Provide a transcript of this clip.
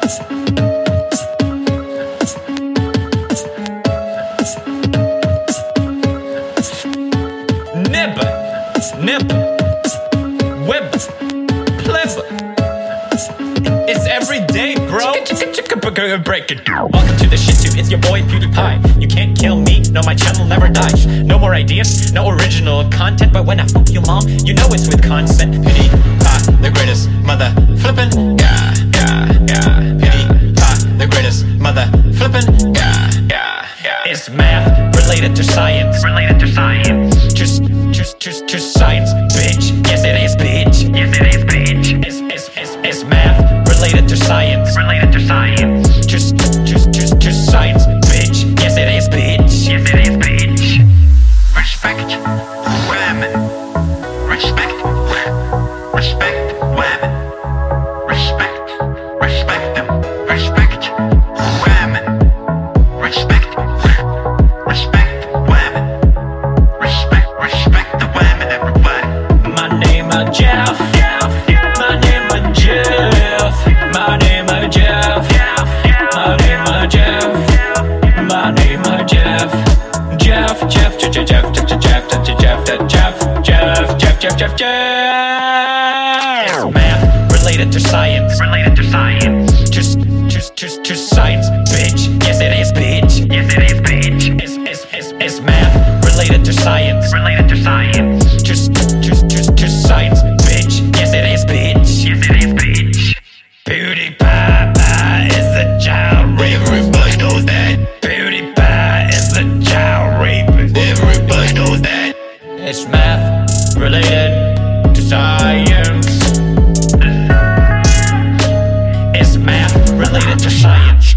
Nibber, nibber, wibber, plibber. It's every day, bro. Break it. Welcome to the shit tube, it's your boy PewDiePie. You can't kill me, no, my channel never dies. No more ideas, no original content. But when I fuck your mom, you know it's with consent. PewDiePie, the greatest mother flippin'. Yeah, yeah, yeah. PewDiePie, the greatest mother flippin'. Yeah, yeah, yeah. It's math related to science. Related to science. Just science, bitch. Yes, it is, bitch. Yes, it is, bitch. It's math related to science. Related to science. Just science, bitch. Yes, it is, bitch. Yes, it is, bitch. Respect women. Respect women. Respect them. Respect women. Respect women. Respect the women, everybody. My name is Jeff. My name is Jeff. My name is Jeff. My name is Jeff. My name is Jeff. Jeff. It's math related to science. Related to science. Just science, bitch. Yes, it is, bitch. Yes, it is, bitch. It's math related to science. Related to science. Just science, bitch. Yes, it is, bitch. Yes, it is, bitch. PewDiePie is the child raper. Everybody knows that. PewDiePie is the child raper. Everybody knows that. It's math related to science. It's math related to science.